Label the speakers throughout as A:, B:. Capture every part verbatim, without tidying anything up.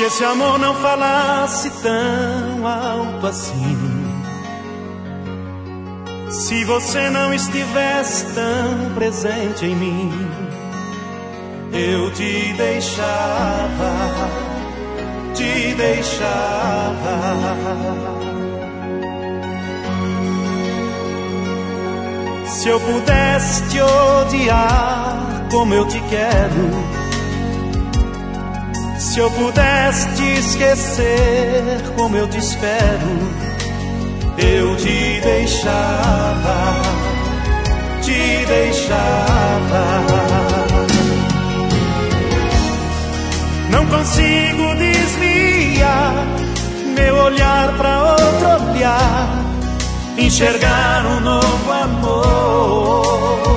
A: Se esse amor não falasse tão alto assim, se você não estivesse tão presente em mim, eu te deixava, te deixava. Se eu pudesse te odiar como eu te quero, se eu pudesse te esquecer como eu te espero, eu te deixava, te deixava. Não consigo desviar meu olhar pra outro olhar, enxergar um novo amor.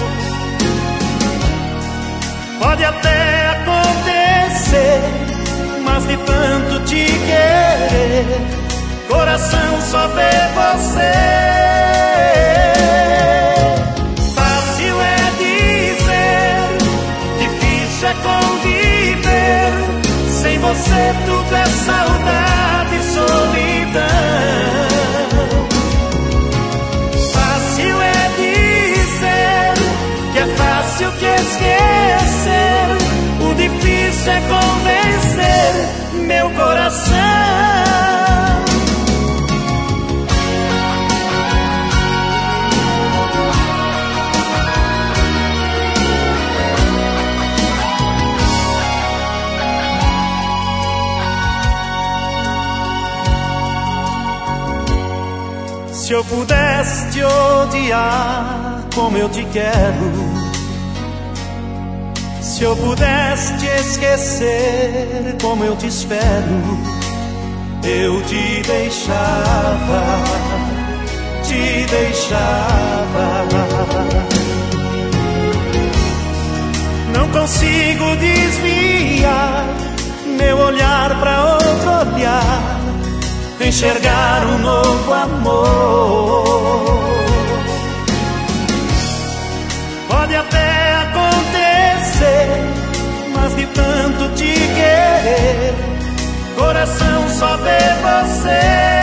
A: Pode até acontecer, mas de tanto te querer, coração só vê você. Fácil é dizer, difícil é conviver. Sem você tudo é saudade e solidão. Fácil é dizer que é fácil que esquecer. O difícil é convencer meu coração. Se eu pudesse te odiar como eu te quero, se eu pudesse te esquecer como eu te espero, eu te deixava, te deixava. Não consigo desviar meu olhar pra outro olhar, enxergar um novo amor. Pode até acontecer, mas de tanto te querer, coração só vê você.